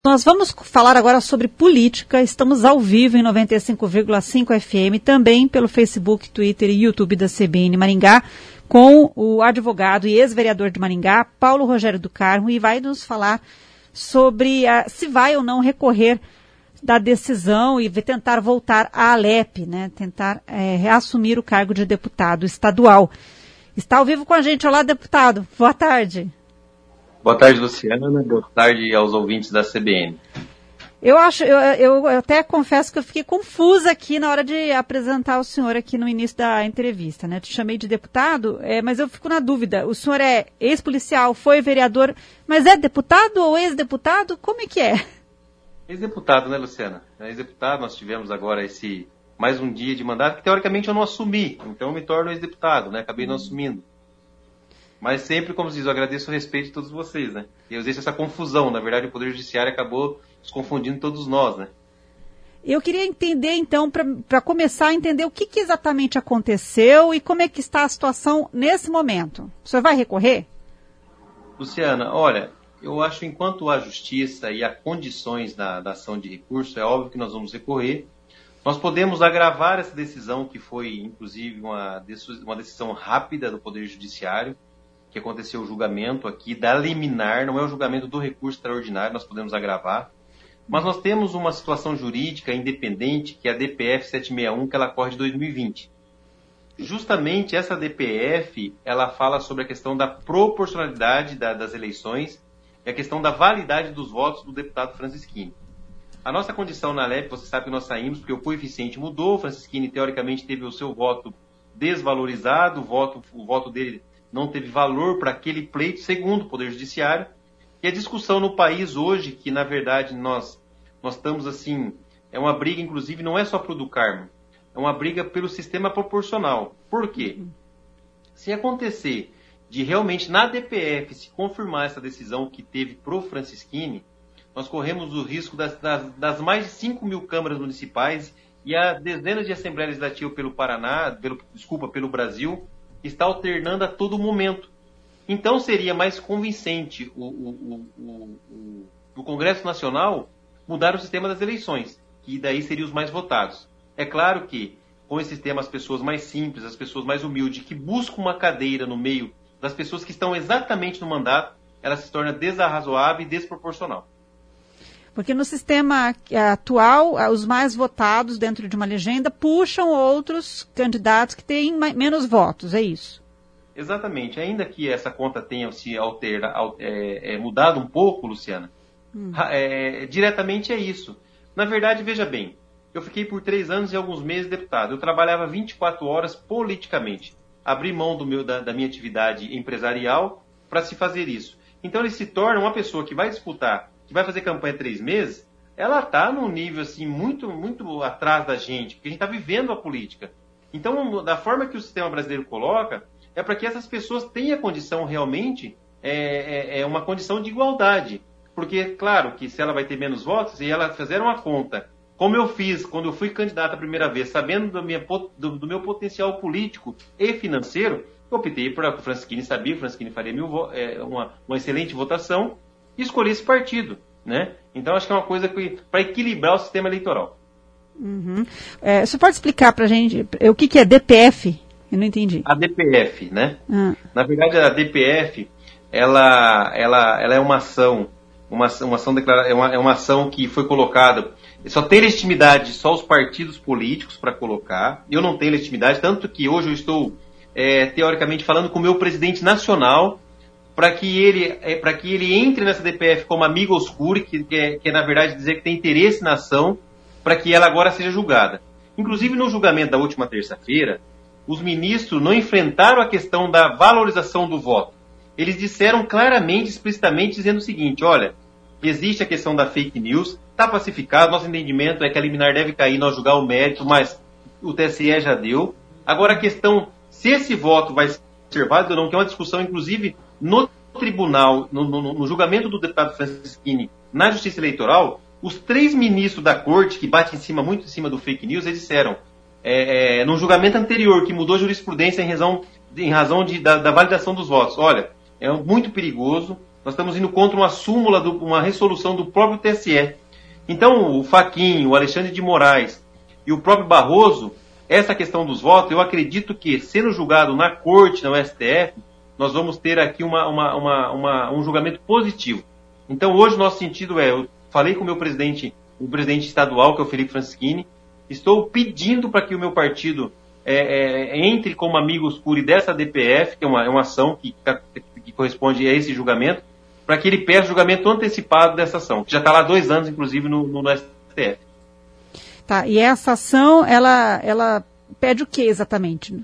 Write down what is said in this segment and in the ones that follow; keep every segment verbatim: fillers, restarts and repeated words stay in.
Nós vamos falar agora sobre política. Estamos ao vivo em noventa e cinco vírgula cinco F M, também pelo Facebook, Twitter e YouTube da C B N Maringá, com o advogado e ex-vereador de Maringá, Paulo Rogério do Carmo, e vai nos falar sobre a, se vai ou não recorrer da decisão e tentar voltar à Alep, né? Tentar é, reassumir o cargo de deputado estadual. Está ao vivo com a gente. Olá, deputado. Boa tarde. Boa tarde, Luciana. Boa tarde aos ouvintes da C B N. Eu acho, eu, eu até confesso que eu fiquei confusa aqui na hora de apresentar o senhor aqui no início da entrevista, né? Te chamei de deputado, é, mas eu fico na dúvida. O senhor é ex-policial, foi vereador, mas é deputado ou ex-deputado? Como é que é? Ex-deputado, né, Luciana? Ex-deputado, nós tivemos agora esse mais um dia de mandato, que teoricamente eu não assumi, então eu me torno ex-deputado, né? Acabei não assumindo. Mas sempre, como se diz, eu agradeço o respeito de todos vocês, né? E eu deixo essa confusão. Na verdade, o Poder Judiciário acabou nos confundindo todos nós, né? Eu queria entender, então, para começar a entender o que, que exatamente aconteceu e como é que está a situação nesse momento. O senhor vai recorrer? Luciana, olha, eu acho que enquanto há justiça e há condições da, da ação de recurso, é óbvio que nós vamos recorrer. Nós podemos agravar essa decisão, que foi, inclusive, uma, uma decisão rápida do Poder Judiciário, que aconteceu o julgamento aqui da liminar, não é o julgamento do recurso extraordinário, nós podemos agravar. Mas nós temos uma situação jurídica independente, que é a D P F setecentos e sessenta e um, que ela corre de dois mil e vinte. Justamente essa D P F, ela fala sobre a questão da proporcionalidade da, das eleições e a questão da validade dos votos do deputado Francisquini. A nossa condição na Alep, você sabe que nós saímos porque o coeficiente mudou, o Francisquini teoricamente teve o seu voto desvalorizado, o voto, o voto dele não teve valor para aquele pleito, segundo o Poder Judiciário. E a discussão no país hoje, que na verdade nós, nós estamos assim, é uma briga, inclusive, não é só para o do Carmo, é uma briga pelo sistema proporcional. Por quê? Se acontecer de realmente na D P F se confirmar essa decisão que teve pro Francisquini, nós corremos o risco das, das, das mais de cinco mil câmaras municipais e a dezenas de assembleias legislativas pelo Paraná, pelo, desculpa, pelo Brasil, está alternando a todo momento. Então seria mais convincente o, o, o, o, o Congresso Nacional mudar o sistema das eleições, que daí seriam os mais votados. É claro que com esse sistema as pessoas mais simples, as pessoas mais humildes, que buscam uma cadeira no meio das pessoas que estão exatamente no mandato, ela se torna desarrazoável e desproporcional. Porque no sistema atual, os mais votados dentro de uma legenda puxam outros candidatos que têm menos votos, é isso? Exatamente. Ainda que essa conta tenha se altera, é, é, mudado um pouco, Luciana, hum. é, diretamente é isso. Na verdade, veja bem, eu fiquei por três anos e alguns meses deputado. Eu trabalhava vinte e quatro horas politicamente. Abri mão do meu, da, da minha atividade empresarial para se fazer isso. Então ele se torna uma pessoa que vai disputar, que vai fazer campanha três meses, ela está num nível assim, muito, muito atrás da gente, porque a gente está vivendo a política. Então, da forma que o sistema brasileiro coloca, é para que essas pessoas tenham condição realmente, é, é, é uma condição de igualdade. Porque, claro, que se ela vai ter menos votos, e ela fizer uma conta, como eu fiz quando eu fui candidato a primeira vez, sabendo do, minha, do, do meu potencial político e financeiro, eu optei por o Francisquini, sabia que o Francisquini faria mil, é, uma, uma excelente votação, e escolhi esse partido, né? Então acho que é uma coisa para equilibrar o sistema eleitoral. Uhum. É, você pode explicar para a gente o que, que é D P F? Eu não entendi. A D P F, né? Ah. Na verdade, a D P F, ela, ela, ela é uma ação, uma, uma ação declarada, é uma, é uma ação que foi colocada. Só tem legitimidade só os partidos políticos para colocar. Eu não tenho legitimidade, tanto que hoje eu estou é, teoricamente falando com o meu presidente nacional, para que ele, é, para que ele entre nessa D P F como amigo oscuro, que, que, é, que é, na verdade, dizer que tem interesse na ação, para que ela agora seja julgada. Inclusive, no julgamento da última terça-feira, os ministros não enfrentaram a questão da valorização do voto. Eles disseram claramente, explicitamente, dizendo o seguinte, olha, existe a questão da fake news, está pacificado, nosso entendimento é que a liminar deve cair, nós julgar o mérito, mas o T S E já deu. Agora, a questão, se esse voto vai ser válido ou não, que é uma discussão, inclusive, no tribunal, no, no, no julgamento do deputado Francisquini na Justiça Eleitoral, os três ministros da corte, que batem em cima, muito em cima do fake news, eles disseram, é, é, no julgamento anterior, que mudou a jurisprudência em razão, em razão de, da, da validação dos votos, olha, é muito perigoso, Nós estamos indo contra uma súmula, do, uma resolução do próprio T S E. Então, o Fachin, o Alexandre de Moraes e o próprio Barroso, essa questão dos votos, eu acredito que, sendo julgado na Corte, na S T F, nós vamos ter aqui uma, uma, uma, uma, um julgamento positivo. Então, hoje, o nosso sentido é, eu falei com o meu presidente, o presidente estadual, que é o Felipe Francischini, estou pedindo para que o meu partido é, é, entre como amigo escuro dessa D P F, que é uma, é uma ação que, que corresponde a esse julgamento, para que ele peça julgamento antecipado dessa ação, que já está lá há dois anos, inclusive, no, no S T F. Tá, e essa ação, ela, ela pede o que exatamente?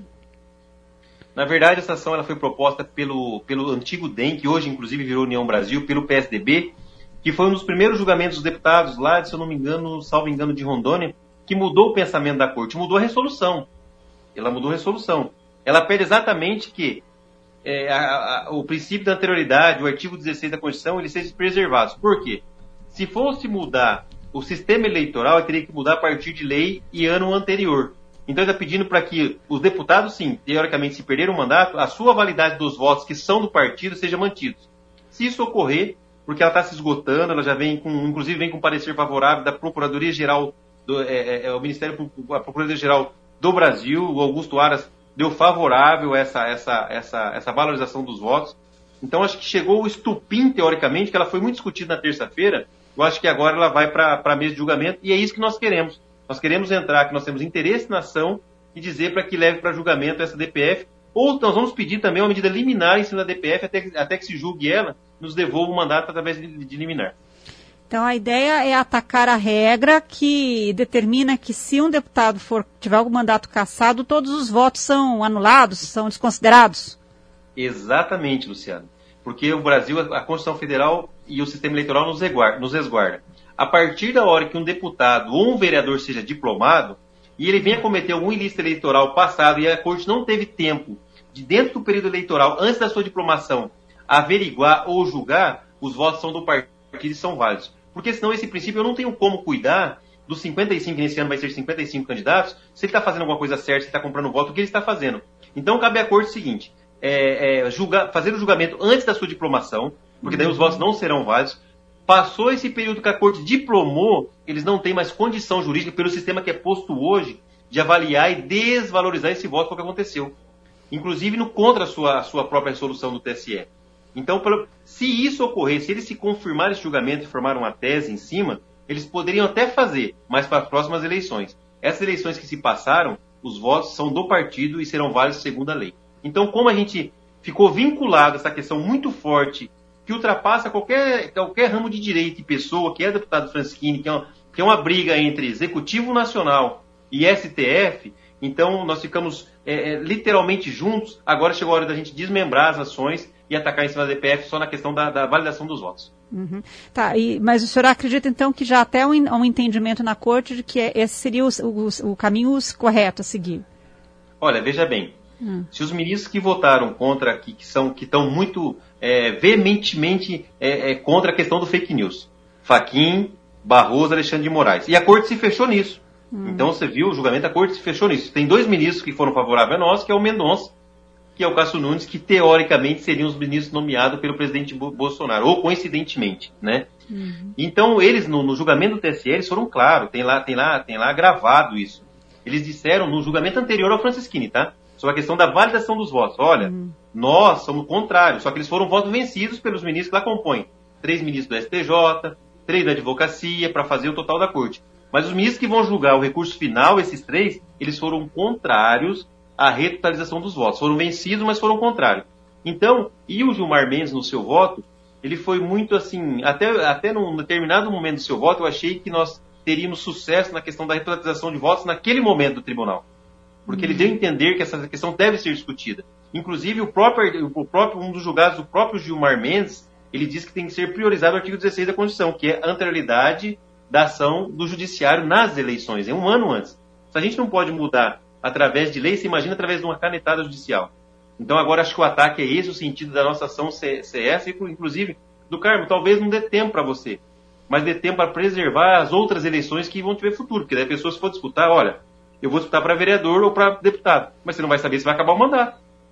Na verdade, essa ação ela foi proposta pelo, pelo antigo D E M, que hoje, inclusive, virou União Brasil, pelo P S D B, que foi um dos primeiros julgamentos dos deputados lá, se eu não me engano, salvo engano, de Rondônia, que mudou o pensamento da Corte, mudou a resolução. Ela mudou a resolução. Ela pede exatamente que é, a, a, o princípio da anterioridade, o artigo dezesseis da Constituição, eles sejam preservados. Por quê? Se fosse mudar o sistema eleitoral, ele teria que mudar a partir de lei e ano anterior. Então ele está pedindo para que os deputados, sim, teoricamente, se perderam o mandato, a sua validade dos votos que são do partido seja mantida. Se isso ocorrer, porque ela está se esgotando, ela já vem com, inclusive vem com parecer favorável da Procuradoria-Geral, do é, é, é, o Ministério, a Procuradoria-Geral do Brasil, o Augusto Aras deu favorável a essa, essa, essa, essa valorização dos votos. Então acho que chegou o estupim, teoricamente, que ela foi muito discutida na terça-feira, eu acho que agora ela vai para a mesa de julgamento, e é isso que nós queremos. Nós queremos entrar, que nós temos interesse na ação, e dizer para que leve para julgamento essa D P F, ou nós vamos pedir também uma medida liminar em cima da D P F, até, até que se julgue ela, nos devolva o mandato através de, de liminar. Então a ideia é atacar a regra que determina que se um deputado for, tiver algum mandato cassado, todos os votos são anulados, são desconsiderados? Exatamente, Luciano. Porque o Brasil, a Constituição Federal e o sistema eleitoral nos resguarda, nos resguarda. A partir da hora que um deputado ou um vereador seja diplomado, e ele venha cometer algum ilícito eleitoral passado e a Corte não teve tempo de, dentro do período eleitoral, antes da sua diplomação, averiguar ou julgar, os votos são do partido e são válidos. Porque senão esse princípio eu não tenho como cuidar dos cinquenta e cinco, que nesse ano vai ser cinquenta e cinco candidatos, se ele está fazendo alguma coisa certa, se ele está comprando voto, o que ele está fazendo. Então cabe à Corte o seguinte, é, é, julgar, fazer o julgamento antes da sua diplomação, porque daí os votos não serão válidos. Passou esse período que a Corte diplomou, eles não têm mais condição jurídica, pelo sistema que é posto hoje, de avaliar e desvalorizar esse voto, foi o que aconteceu. Inclusive no contra a sua, a sua própria resolução do T S E. Então, se isso ocorrer, se eles se confirmarem esse julgamento e formarem uma tese em cima, eles poderiam até fazer, mas para as próximas eleições. Essas eleições que se passaram, os votos são do partido e serão válidos segundo a lei. Então, como a gente ficou vinculado a essa questão muito forte, que ultrapassa qualquer, qualquer ramo de direito e pessoa, que é deputado Francischini, que é uma, que é uma briga entre Executivo Nacional e S T F, então nós ficamos é, é, literalmente juntos. Agora chegou a hora da gente desmembrar as ações e atacar em cima da D P F só na questão da, da validação dos votos. Uhum. Tá, e, mas o senhor acredita então que já até um, um entendimento na Corte de que esse seria o, o, o caminho correto a seguir? Olha, veja bem, hum. se os ministros que votaram contra aqui, que são que estão muito é, veementemente é, é, contra a questão do fake news, Fachin, Barroso, Alexandre de Moraes, e a Corte se fechou nisso. Hum. Então você viu o julgamento, a Corte se fechou nisso. Tem dois ministros que foram favoráveis a nós, que é o Mendonça, que é o Cássio Nunes, que teoricamente seriam os ministros nomeados pelo presidente Bolsonaro, ou coincidentemente, né? Uhum. Então, eles, no, no julgamento do T S E, eles foram claros, tem lá, tem, lá, tem lá gravado isso. Eles disseram, no julgamento anterior ao Francischini, tá? Sobre a questão da validação dos votos. Olha, uhum. nós somos contrários, só que eles foram votos vencidos pelos ministros que lá compõem. Três ministros do S T J, três da advocacia, para fazer o total da corte. Mas os ministros que vão julgar o recurso final, esses três, eles foram contrários a retotalização dos votos. Foram vencidos, mas foram contrários. Então, e o Gilmar Mendes no seu voto, ele foi muito assim, até, até num determinado momento do seu voto, eu achei que nós teríamos sucesso na questão da retotalização de votos naquele momento do tribunal. Porque uhum. ele deu a entender que essa questão deve ser discutida. Inclusive, o próprio, o próprio, um dos julgados do próprio Gilmar Mendes, ele diz que tem que ser priorizado o artigo dezesseis da Constituição, que é a anterioridade da ação do judiciário nas eleições, é um ano antes. Se a gente não pode mudar através de lei, você imagina através de uma canetada judicial. Então agora acho que o ataque é esse, o sentido da nossa ação C S, inclusive, do Carmo, talvez não dê tempo para você, mas dê tempo para preservar as outras eleições que vão tiver futuro, porque daí a pessoa se for disputar, olha, eu vou disputar para vereador ou para deputado, mas você não vai saber se vai acabar o mandato.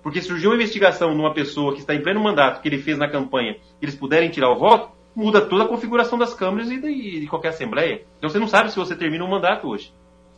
porque surgiu uma investigação numa pessoa que está em pleno mandato, que ele fez na campanha, que eles puderem tirar o voto, muda toda a configuração das câmaras e de, de qualquer assembleia. Então você não sabe se você termina um mandato hoje.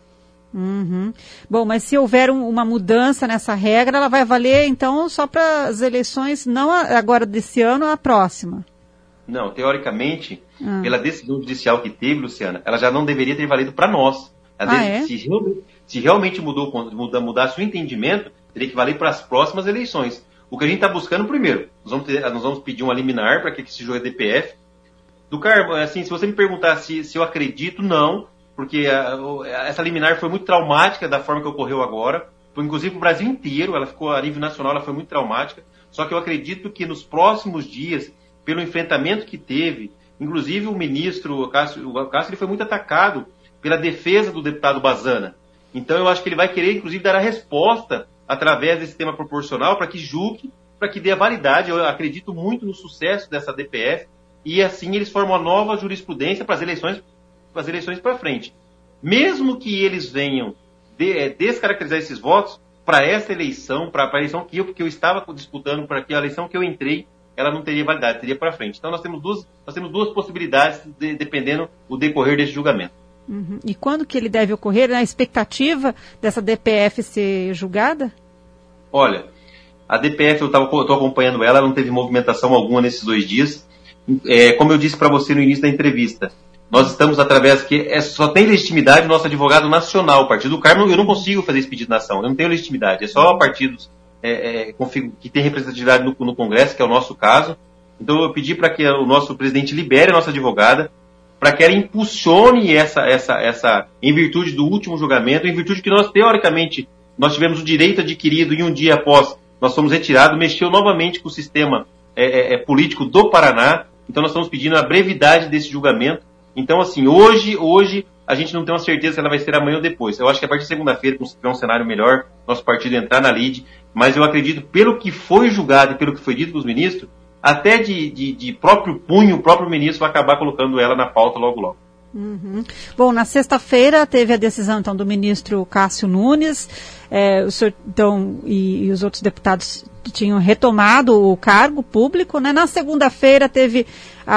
Uhum. Bom, mas se houver um, uma mudança nessa regra, ela vai valer então só para as eleições, não agora desse ano, a próxima? Não, teoricamente, ah. pela decisão judicial que teve, Luciana, ela já não deveria ter valido para nós. Ah, é? se, se realmente mudou, muda, mudasse o entendimento, teria que valer para as próximas eleições. O que a gente está buscando primeiro, nós vamos, ter, nós vamos pedir uma liminar para que esse jogo é D P F. Do Carmo, assim, se você me perguntar se, se eu acredito, não, porque a, essa liminar foi muito traumática da forma que ocorreu agora, foi inclusive para o Brasil inteiro, ela ficou a nível nacional, ela foi muito traumática, só que eu acredito que nos próximos dias, pelo enfrentamento que teve, inclusive o ministro, o Cássio, o Cássio ele foi muito atacado pela defesa do deputado Bazana, então eu acho que ele vai querer, inclusive, dar a resposta através desse sistema proporcional para que julgue, para que dê a validade. Eu acredito muito no sucesso dessa D P F e assim eles formam uma nova jurisprudência para as eleições para as eleições para frente. Mesmo que eles venham de, é, descaracterizar esses votos, para essa eleição, para a eleição que eu, que eu estava disputando, para a eleição que eu entrei, ela não teria validade, teria para frente. Então nós temos duas, nós temos duas possibilidades de, dependendo do decorrer desse julgamento. Uhum. E quando que ele deve ocorrer? Na expectativa dessa D P F ser julgada? Olha, a D P F, eu estou acompanhando ela, ela não teve movimentação alguma nesses dois dias. É, como eu disse para você no início da entrevista, nós estamos através que é, só tem legitimidade o nosso advogado nacional, o Partido do Carmo. Eu não consigo fazer esse pedido na ação, eu não tenho legitimidade, é só partidos é, é, que têm representatividade no, no Congresso, que é o nosso caso. Então eu pedi para que o nosso presidente libere a nossa advogada, para que ela impulsione essa, essa, essa, em virtude do último julgamento, em virtude que nós, teoricamente, nós tivemos o direito adquirido e um dia após nós fomos retirados, mexeu novamente com o sistema é, é, político do Paraná. Então nós estamos pedindo a brevidade desse julgamento. Então, assim, hoje, hoje a gente não tem uma certeza se ela vai ser amanhã ou depois. Eu acho que a partir de segunda-feira, quando tiver um cenário melhor, nosso partido entrar na lide, mas eu acredito, pelo que foi julgado e pelo que foi dito pelos ministros, até de, de, de próprio punho, o próprio ministro vai acabar colocando ela na pauta logo logo. Uhum. Bom, na sexta-feira teve a decisão então do ministro Cássio Nunes, é, o senhor, então, e, e os outros deputados tinham retomado o cargo público, né? Na segunda-feira teve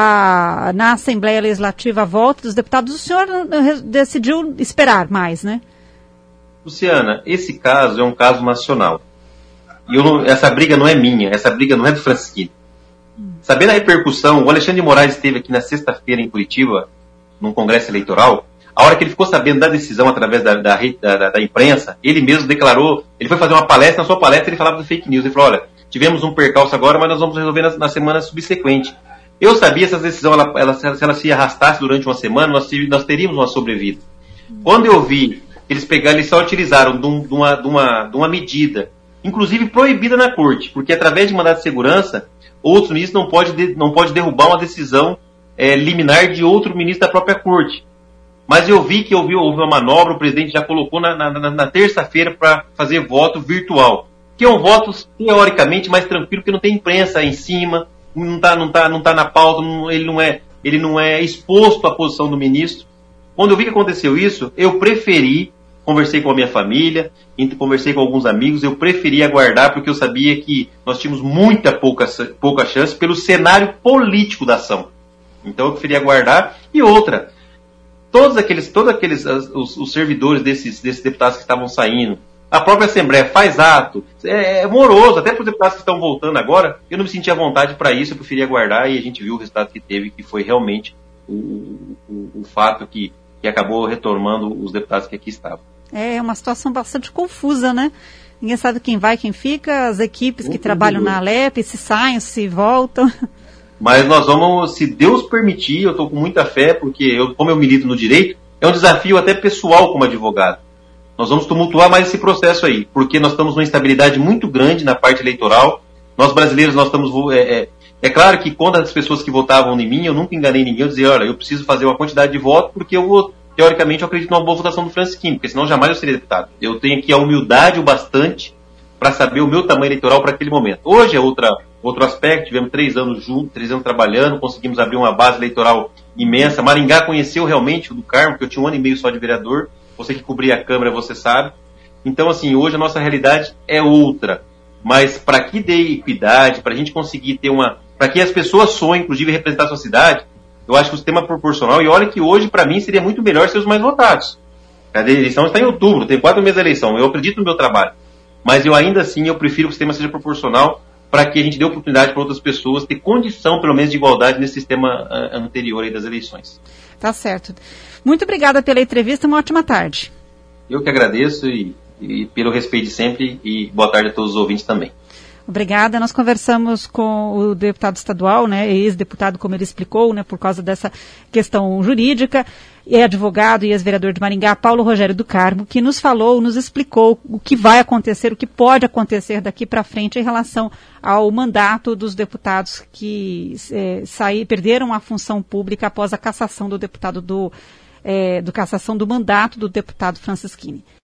a, na Assembleia Legislativa a volta dos deputados. O senhor decidiu esperar mais, né? Luciana, esse caso é um caso nacional. E eu não, essa briga não é minha, essa briga não é do Francisquini. Hum. Sabendo a repercussão, o Alexandre de Moraes esteve aqui na sexta-feira em Curitiba, num congresso eleitoral. A hora que ele ficou sabendo da decisão através da, da, da, da imprensa, ele mesmo declarou, ele foi fazer uma palestra, na sua palestra ele falava do fake news, ele falou, olha, tivemos um percalço agora, mas nós vamos resolver na, na semana subsequente. Eu sabia se essa decisão, ela, ela, se ela se arrastasse durante uma semana, nós, nós teríamos uma sobrevida. Quando eu vi, eles pegaram, eles só utilizaram de, um, de, uma, de, uma, de uma medida, inclusive proibida na corte, porque através de mandado de segurança, outros ministros não podem de, não pode derrubar uma decisão é, liminar de outro ministro da própria corte. Mas eu vi que houve, houve uma manobra, o presidente já colocou na, na, na terça-feira para fazer voto virtual, que é um voto teoricamente mais tranquilo, porque não tem imprensa em cima, não está não tá, não tá na pauta, não, ele, não é, ele não é exposto à posição do ministro. Quando eu vi que aconteceu isso, eu preferi, conversei com a minha família, conversei com alguns amigos, eu preferi aguardar, porque eu sabia que nós tínhamos muita pouca, pouca chance pelo cenário político da ação. Então eu preferi aguardar. E outra, todos aqueles, todos aqueles os, os servidores desses, desses deputados que estavam saindo, a própria Assembleia faz ato, é, é moroso, até para os deputados que estão voltando agora, eu não me sentia à vontade para isso, eu preferi aguardar e a gente viu o resultado que teve, que foi realmente o, o, o fato que, que acabou retomando os deputados que aqui estavam. É uma situação bastante confusa, né? Ninguém sabe quem vai, quem fica, as equipes que Muito trabalham na Alep, se saem, se voltam. Mas nós vamos, se Deus permitir, eu estou com muita fé, porque eu, como eu milito no direito, é um desafio até pessoal como advogado. Nós vamos tumultuar mais esse processo aí, porque nós estamos numa instabilidade muito grande na parte eleitoral. Nós brasileiros, nós estamos... É, é, é claro que quando as pessoas que votavam em mim, eu nunca enganei ninguém, eu dizia, olha, eu preciso fazer uma quantidade de votos, porque eu vou, teoricamente, eu acredito numa boa votação do Francisquini, porque senão jamais eu seria deputado. Eu tenho aqui a humildade o bastante para saber o meu tamanho eleitoral para aquele momento. Hoje é outra, outro aspecto, tivemos três anos juntos, três anos trabalhando, conseguimos abrir uma base eleitoral imensa. Maringá conheceu realmente o do Carmo, porque eu tinha um ano e meio só de vereador, você que cobria a Câmara, você sabe. Então, assim, hoje a nossa realidade é outra. mas para que dê equidade, para a gente conseguir ter uma... para que as pessoas sonhem, inclusive, representar a sua cidade, eu acho que o sistema proporcional, e olha que hoje, para mim, seria muito melhor ser os mais votados. A eleição está em outubro, tem quatro meses da eleição, eu acredito no meu trabalho, mas eu ainda assim, eu prefiro que o sistema seja proporcional para que a gente dê oportunidade para outras pessoas ter condição, pelo menos, de igualdade nesse sistema uh, anterior aí das eleições. Tá certo. Muito obrigada pela entrevista, uma ótima tarde. Eu que agradeço e, e pelo respeito de sempre, e boa tarde a todos os ouvintes também. Obrigada. Nós conversamos com o deputado estadual, né, ex-deputado, como ele explicou, né, por causa dessa questão jurídica, é advogado e ex-vereador de Maringá, Paulo Rogério do Carmo, que nos falou, nos explicou o que vai acontecer, o que pode acontecer daqui para frente em relação ao mandato dos deputados que é, saí, perderam a função pública após a cassação do deputado do, é, do cassação do mandato do deputado Francisquini.